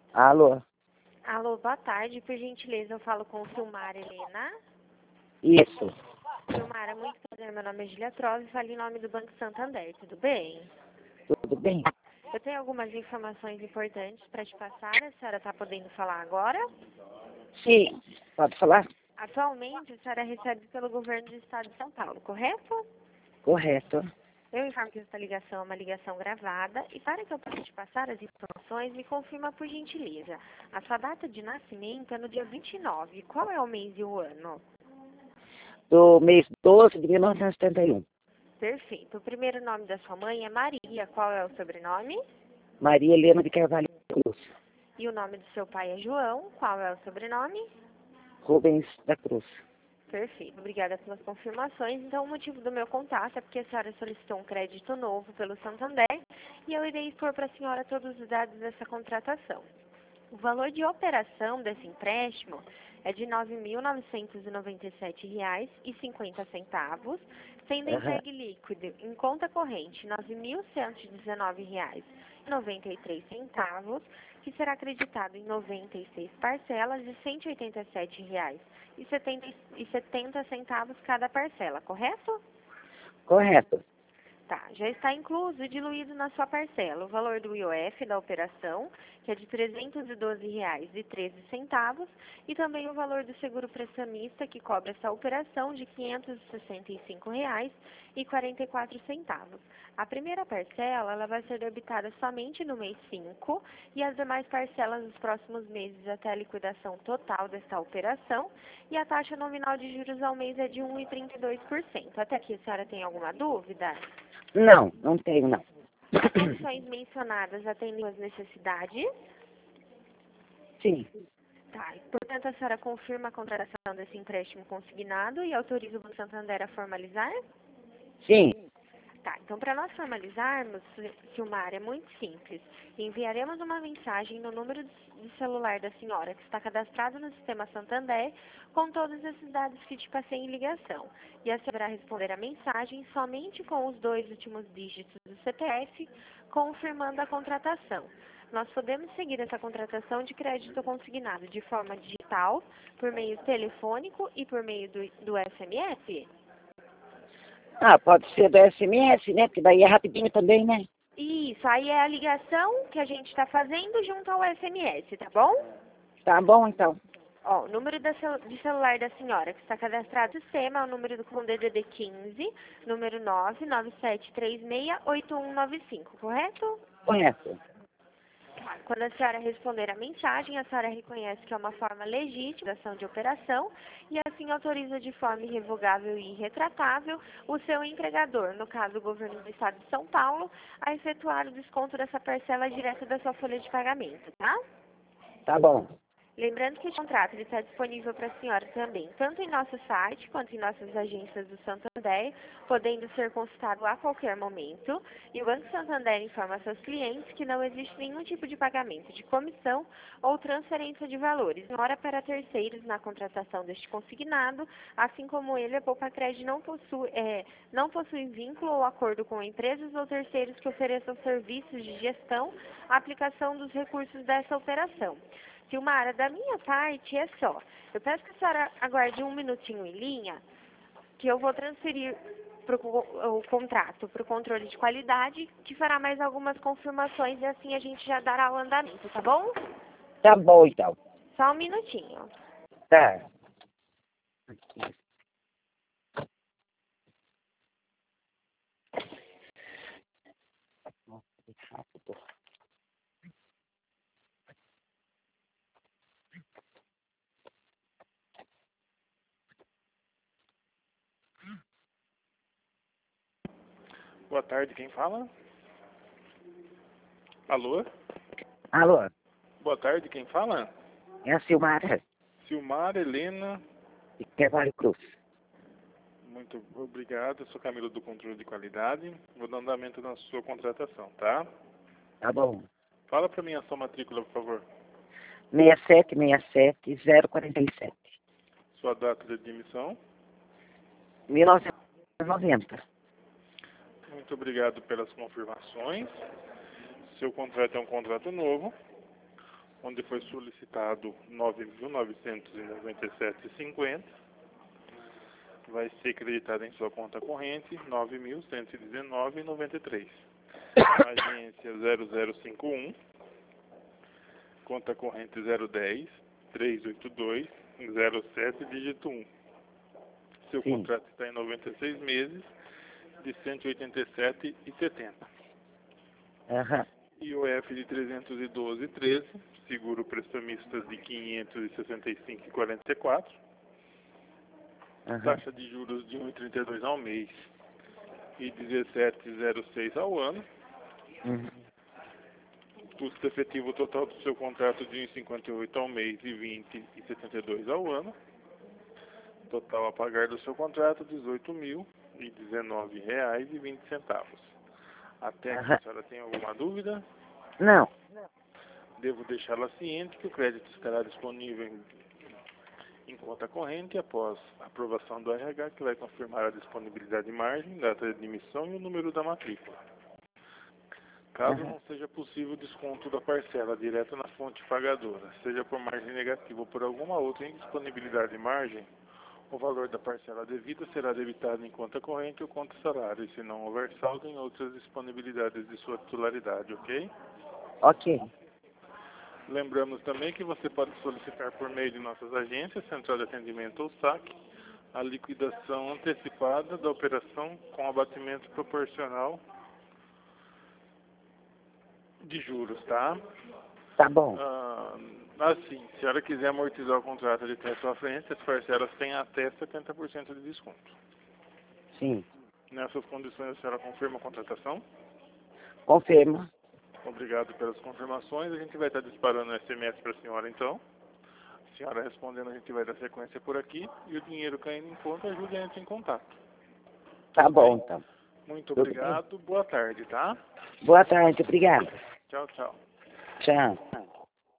Alô? Alô, boa tarde. Por gentileza, eu falo com Silmara Helena. Isso. Silmara, muito prazer. Meu nome é Julia Trove e falo em nome do Banco Santander. Tudo bem? Tudo bem? Eu tenho algumas informações importantes para te passar. A senhora está podendo falar agora? Sim. Pode falar? Atualmente, a senhora recebe pelo governo do estado de São Paulo, correto? Correto. Eu informo que esta ligação é uma ligação gravada e para que eu possa te passar as informações, me confirma por gentileza. A sua data de nascimento é no dia 29. Qual é o mês e o ano? Do mês 12 de 1971. Perfeito. O primeiro nome da sua mãe é Maria. Qual é o sobrenome? Maria Helena de Carvalho Cruz. E o nome do seu pai é João. Qual é o sobrenome? Rubens da Cruz. Perfeito. Obrigada pelas confirmações. Então, o motivo do meu contato é porque a senhora solicitou um crédito novo pelo Santander e eu irei expor para a senhora todos os dados dessa contratação. O valor de operação desse empréstimo é de R$ 9.997,50, sendo Aham. entregue líquido em conta corrente R$ 9.119,93, que será acreditado em 96 parcelas de R$ 187,70 cada parcela, correto? Correto. Tá, já está incluso e diluído na sua parcela o valor do IOF da operação, que é de R$ 312,13, e também o valor do seguro prestamista, que cobre essa operação, de R$ 565,44. A primeira parcela ela vai ser debitada somente no mês 5 e as demais parcelas nos próximos meses até a liquidação total desta operação, e a taxa nominal de juros ao mês é de 1,32%. Até aqui a senhora tem alguma dúvida? Não, não tenho, não. As condições mencionadas atendem às necessidades? Sim. Tá. Portanto, a senhora confirma a contratação desse empréstimo consignado e autoriza o Banco Santander a formalizar? Sim. Tá. Então, para nós formalizarmos, Silmar, é muito simples. Enviaremos uma mensagem no número de celular da senhora, que está cadastrado no sistema Santander, com todos esses dados que te passei em ligação. E a senhora responder a mensagem somente com os 2 últimos dígitos do CPF, confirmando a contratação. Nós podemos seguir essa contratação de crédito consignado de forma digital, por meio telefônico e por meio do SMS? Ah, pode ser do SMS, né? Porque daí é rapidinho também, né? Isso, aí é a ligação que a gente está fazendo junto ao SMS, tá bom? Tá bom, então. Ó, o número de celular da senhora que está cadastrado no sistema é o número do com DDD 15, número 997368195, correto? Correto. Tá. Quando a senhora responder a mensagem, a senhora reconhece que é uma forma legítima de ação de operação e assim autoriza de forma irrevogável e irretratável o seu empregador, no caso o governo do estado de São Paulo, a efetuar o desconto dessa parcela direto da sua folha de pagamento, tá? Tá bom. Lembrando que esse contrato está disponível para a senhora também, tanto em nosso site quanto em nossas agências do Santander, podendo ser consultado a qualquer momento. E o Banco Santander informa a seus clientes que não existe nenhum tipo de pagamento de comissão ou transferência de valores, embora para terceiros na contratação deste consignado, assim como ele, a Poupa Cred não possui vínculo ou acordo com empresas ou terceiros que ofereçam serviços de gestão, aplicação dos recursos dessa operação. Silmara, da minha parte é só. Eu peço que a senhora aguarde um minutinho em linha, que eu vou transferir o contrato para o controle de qualidade, que fará mais algumas confirmações e assim a gente já dará o andamento, tá bom? Tá bom, então. Só um minutinho. Tá. Nossa, que rápido. Boa tarde, quem fala? Alô? Alô? Boa tarde, quem fala? É a Silmara Silmar Helena. de Carvalho Cruz. Muito obrigado, eu sou Camilo do Controle de Qualidade. Vou dar andamento na sua contratação, tá? Tá bom. Fala para mim a sua matrícula, por favor. 6767047. Sua data de admissão. 1990. Muito obrigado pelas confirmações. Seu contrato é um contrato novo. onde foi solicitado R$ 9.997,50. Vai ser creditado em sua conta corrente R$ 9.119,93. Agência 0051, conta corrente 010-382-07, dígito 1. Seu Sim. contrato está em 96 meses, de R$ 187,70. Aham. IOF de 312,13, seguro prestamistas de 565,44, Aham. taxa de juros de 1,32 ao mês e 17,06 ao ano, Uhum. custo efetivo total do seu contrato de 1,58 ao mês e 20,72 ao ano, total a pagar do seu contrato R$ 18.019,20. Até aqui, a senhora tem alguma dúvida? Não. Devo deixá-la ciente que o crédito estará disponível em conta corrente após a aprovação do RH, que vai confirmar a disponibilidade de margem, data de emissão e o número da matrícula. Caso não seja possível o desconto da parcela direto na fonte pagadora, seja por margem negativa ou por alguma outra indisponibilidade de margem, o valor da parcela devida será debitado em conta corrente ou conta salário, e se não houver saldo em outras disponibilidades de sua titularidade, ok? Ok. Lembramos também que você pode solicitar por meio de nossas agências, Central de Atendimento ou SAC, a liquidação antecipada da operação com abatimento proporcional de juros, tá? Tá bom. Assim, se a senhora quiser amortizar o contrato de trás para frente, as parcelas têm até 70% de desconto. Sim. Nessas condições, a senhora confirma a contratação? Confirmo. Obrigado pelas confirmações. A gente vai estar disparando o SMS para a senhora, então. A senhora respondendo, a gente vai dar sequência por aqui. E o dinheiro caindo em conta, ajude a gente em contato. Tá Tudo bom, bem? então. Muito Tudo obrigado. Boa tarde, tá? Boa tarde, obrigada. Tchau, tchau. Tchau.